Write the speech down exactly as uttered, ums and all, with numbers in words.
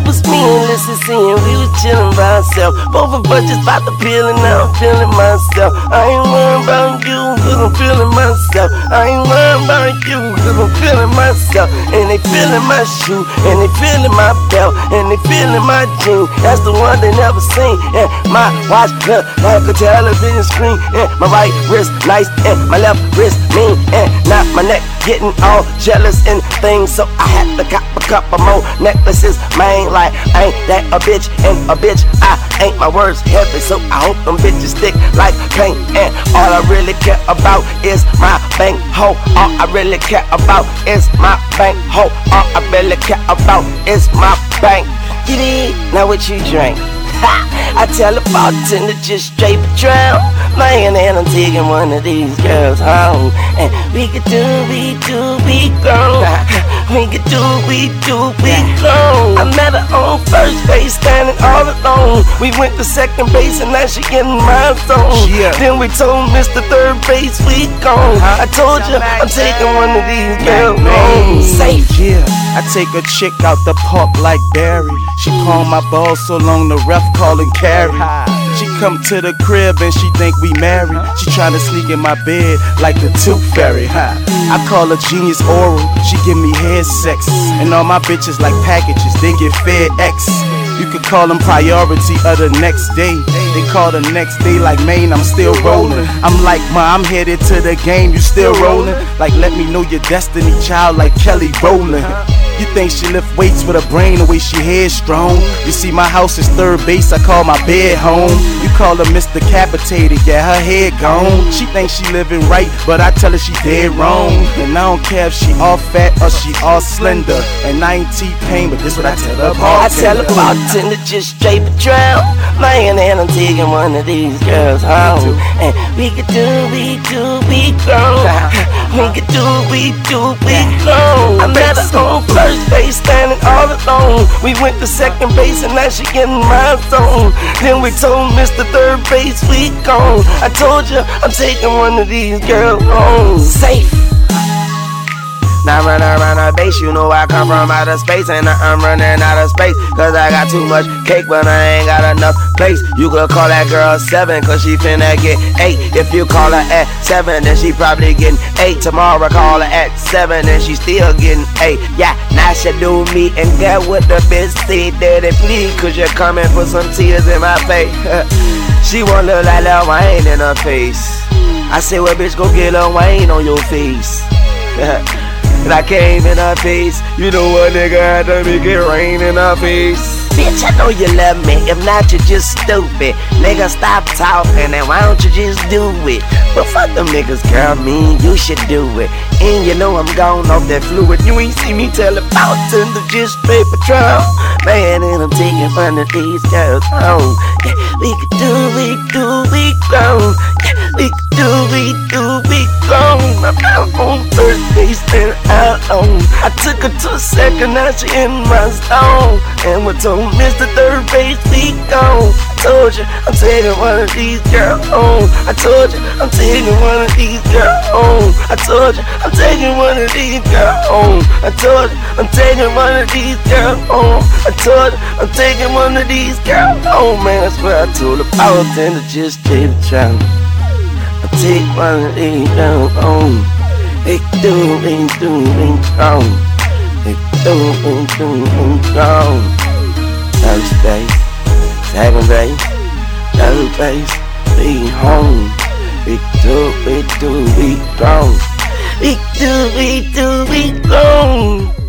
was me and Lissy C, and we was chillin' by ourselves. Both of us just about to peel, and now I'm feeling myself. I ain't worried about you, cause I'm feeling myself. I ain't worried about you, cause I'm feeling myself. And they feeling my shoe, and they feeling my belt, and they feeling my jeans. That's the one they never seen. And my watch look like a television screen. And my right wrist nice, and my left wrist mean. And now my neck getting all jealous and things, so I had to cop a couple more necklaces. Man, like I ain't that a bitch, and a bitch I ain't. My words heavy, so I hope them bitches stick like paint. And all I really care about is my bank hoe. All I really care about is my bank hoe. All I really care about is my bank. Get it? Now what you drink? Ha! I tell the bartender just straight drown. Man, and I'm taking one of these girls home. And we could do, we do, we grown. We could do, we do, we grown. I met her on first base, standing all alone. We went to second base, and now she getting my zone. Yeah. Then we told Mister Third Base we gone. I told you I'm taking one of these girls home. Safe. Yeah, I take a chick out the park like Barry. She palm my balls so long the ref callin' carry. She come to the crib and she think we married. She tryna sneak in my bed like the Tooth Fairy. I call her Genius Oral, she give me head sex. And all my bitches like packages, they get fed X. You could call them priority of the next day. They call the next day like, man, I'm still rolling. I'm like, ma, I'm headed to the game, you still rolling? Like, let me know your destiny, child, like Kelly Rowland. You think she lift weights with her brain the way she headstrong? You see my house is third base, I call my bed home. You call her Mister Capitated, yeah, her head gone. She thinks she living right, but I tell her she dead wrong. And I don't care if she all fat or she all slender. And I ain't T-Pain, but this what I tell her bartender. I tell her bartender just straight drown. Man, and I'm taking one of these girls home. And we could do, we do, we grown. We could do, we do, we grown. I met her on first base, standing all alone. We went to second base, and now she getting my zone. Then we told Mister Third Base we gone. I told you I'm taking one of these girls home. Safe. Now running around the base, you know I come from outer space. And I'm running out of space, cause I got too much cake, but I ain't got enough place. You could call that girl seven, cause she finna get eight. If you call her at seven, then she probably getting eight. Tomorrow call her at seven, and she still getting eight. Yeah, now she do me and get what the bitch say, daddy please, cause you're coming for some tears in my face. She want look like Lil Wayne in her face. I say, well bitch, go get Lil Wayne on your face. And I came in her face. You know what, nigga, had to make it rain in her face. Bitch, I know you love me, if not you're just stupid. Nigga, stop talking and why don't you just do it? But fuck them niggas, girl, me, you should do it. And you know I'm gone off that fluid. You ain't see me tell about to just straight patrol. Man, and I'm taking one of these girls home. Yeah, we could do, we do, we grown. Yeah, we could do, we do, we grown. I'm out on first base and out on. I took her to second, now she in my zone. And we told Mister Third Base we gone. I told you I'm taking one of these girls home. I told you I'm taking one of these girls home. I told you I'm taking one of these girls home. I told you I'm taking one of these girls home. I told you I'm taking one of these girls home. Man, that's what I told the bartender just take the challenge. I take one of these girls home. They do, they do, they gone. They do, they do, they gone. First base, second base, third base, we home. We do, we do, we gone. We do, we do, we gone.